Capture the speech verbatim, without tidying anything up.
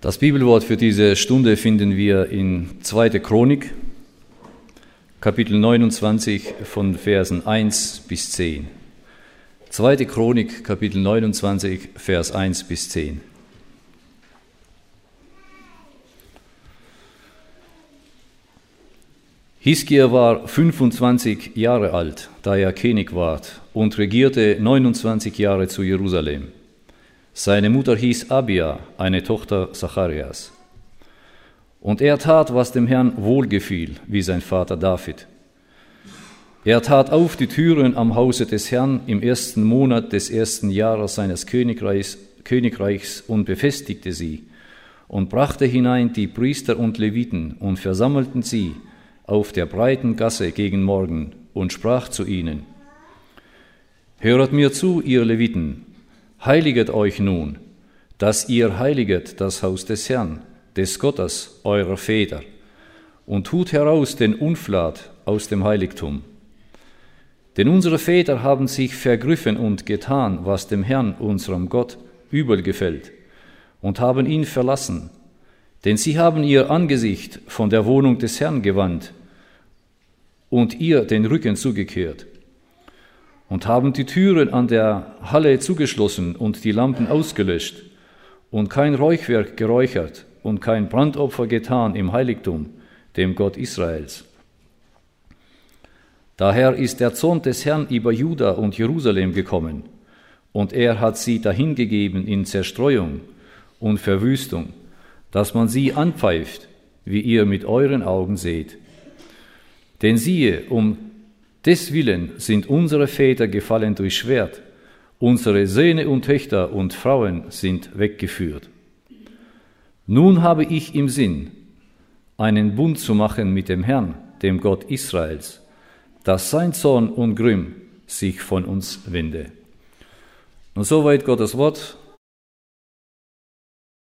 Das Bibelwort für diese Stunde finden wir in zweiter Chronik, Kapitel neunundzwanzig von Versen eins bis zehn. zweiter Chronik, Kapitel neunundzwanzig, Vers eins bis zehn. Hiskia war fünfundzwanzig Jahre alt, da er König ward, und regierte neunundzwanzig Jahre zu Jerusalem. Seine Mutter hieß Abia, eine Tochter Zacharias. Und er tat, was dem Herrn wohlgefiel, wie sein Vater David. Er tat auf die Türen am Hause des Herrn im ersten Monat des ersten Jahres seines Königreichs, Königreichs und befestigte sie und brachte hinein die Priester und Leviten und versammelten sie auf der breiten Gasse gegen Morgen und sprach zu ihnen: Höret mir zu, ihr Leviten, heiliget euch nun, dass ihr heiliget das Haus des Herrn, des Gottes eurer Väter, und tut heraus den Unflat aus dem Heiligtum. Denn unsere Väter haben sich vergriffen und getan, was dem Herrn, unserem Gott, übel gefällt, und haben ihn verlassen, denn sie haben ihr Angesicht von der Wohnung des Herrn gewandt und ihr den Rücken zugekehrt, und haben die Türen an der Halle zugeschlossen und die Lampen ausgelöscht und kein Räuchwerk geräuchert und kein Brandopfer getan im Heiligtum, dem Gott Israels. Daher ist der Zorn des Herrn über Juda und Jerusalem gekommen, und er hat sie dahingegeben in Zerstreuung und Verwüstung, dass man sie anpfeift, wie ihr mit euren Augen seht. Denn siehe, um deswillen sind unsere Väter gefallen durch Schwert, unsere Söhne und Töchter und Frauen sind weggeführt. Nun habe ich im Sinn, einen Bund zu machen mit dem Herrn, dem Gott Israels, dass sein Zorn und Grimm sich von uns wende. Und soweit Gottes Wort.